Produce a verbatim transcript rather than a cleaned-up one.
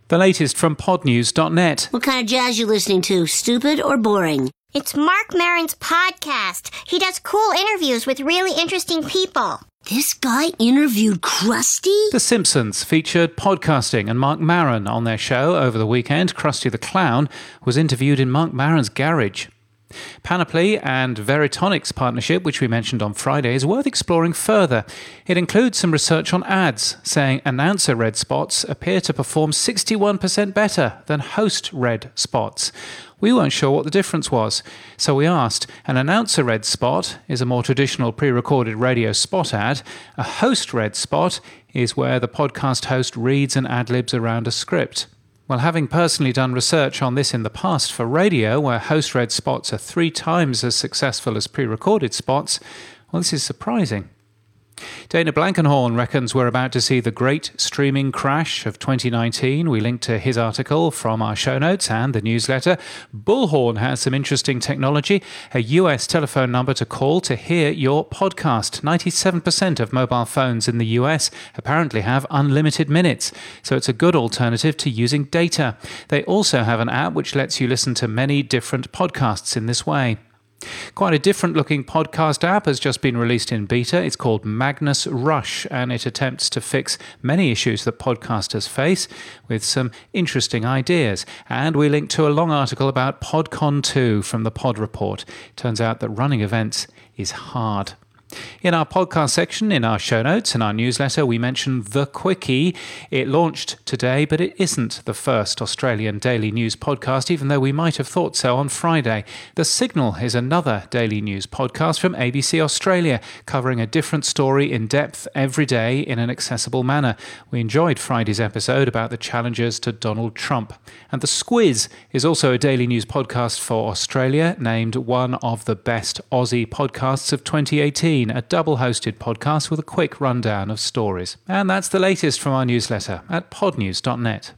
The latest from pod news dot net. What kind of jazz you listening to? Stupid or boring? It's Marc Maron's podcast. He does cool interviews with really interesting people. This guy interviewed Krusty? The Simpsons featured podcasting and Marc Maron on their show over the weekend. Krusty the Clown was interviewed in Marc Maron's garage. Panoply and Veritonic's partnership, which we mentioned on Friday, is worth exploring further. It includes some research on ads, saying announcer-read spots appear to perform sixty-one percent better than host-read spots. We weren't sure what the difference was, so we asked. An announcer-read spot is a more traditional pre-recorded radio spot ad. A host-read spot is where the podcast host reads and ad-libs around a script. Well, having personally done research on this in the past for radio, where host-read spots are three times as successful as pre-recorded spots, well, this is surprising. Dana Blankenhorn reckons we're about to see the great streaming crash of twenty nineteen. We link to his article from our show notes and the newsletter. Bullhorn has some interesting technology, a U S telephone number to call to hear your podcast. ninety-seven percent of mobile phones in the U S apparently have unlimited minutes, so it's a good alternative to using data. They also have an app which lets you listen to many different podcasts in this way. Quite a different-looking podcast app has just been released in beta. It's called Magnus Rush, and it attempts to fix many issues that podcasters face with some interesting ideas. And we link to a long article about PodCon two from the Pod Report. Turns out that running events is hard. In our podcast section, in our show notes and our newsletter, we mentioned The Quickie. It launched today, but it isn't the first Australian daily news podcast, even though we might have thought so on Friday. The Signal is another daily news podcast from A B C Australia, covering a different story in depth every day in an accessible manner. We enjoyed Friday's episode about the challenges to Donald Trump. And The Squiz is also a daily news podcast for Australia, named one of the best Aussie podcasts of twenty eighteen. A double-hosted podcast with a quick rundown of stories. And that's the latest from our newsletter at pod news dot net.